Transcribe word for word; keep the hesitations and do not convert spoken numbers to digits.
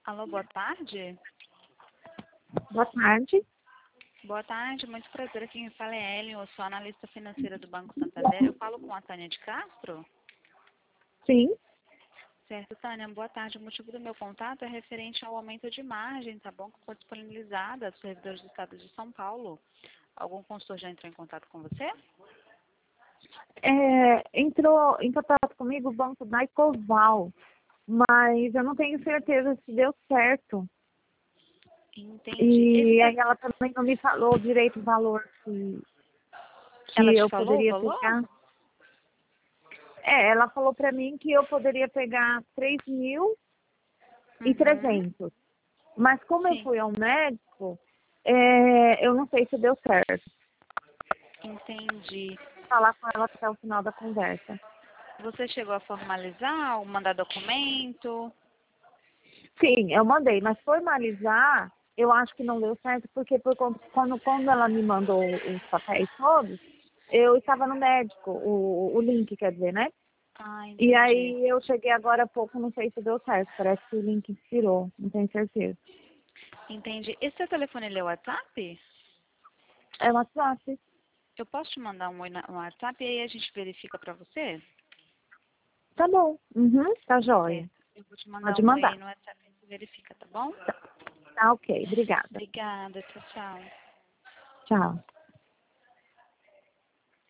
Alô, boa tarde. Boa tarde. Boa tarde, muito prazer. Aqui quem fala é Ellen, eu sou analista financeira do Banco Santander. Eu falo com a Tânia de Castro? Sim. Certo, Tânia, boa tarde. O motivo do meu contato é referente ao aumento de margem, tá bom? Que foi disponibilizada dos servidores do Estado de São Paulo. Algum consultor já entrou em contato com você? É, entrou em contato comigo o banco da Ecoval, mas eu não tenho certeza se deu certo. Entendi. E Esse, aí ela também não me falou direito o valor que, ela que te eu falou o poderia valor? pegar. É, ela falou para mim que eu poderia pegar três mil e Uhum. trezentos. Mas como eu Sim, fui ao médico, é, eu não sei se deu certo. entendi. Vou falar com ela até o final da conversa. Você chegou a formalizar ou mandar documento? Sim, eu mandei, mas formalizar, eu acho que não deu certo, porque por, con- quando, quando ela me mandou os papéis todos, eu estava no médico, o, o link, quer dizer, né? Ah, E entendi. aí eu cheguei agora há pouco, não sei se deu certo, parece que o link expirou, não tenho certeza. Entendi. Esse seu telefone ele é o WhatsApp? É uma WhatsApp. Eu posso te mandar um oi na- no WhatsApp e aí a gente verifica pra você? Tá bom, uhum, tá jóia. Certo. Eu vou te mandar Pode um oi aí mandar. no WhatsApp e você verifica, tá bom? Tá ok, obrigada. Obrigada. Tchau, tchau. Tchau.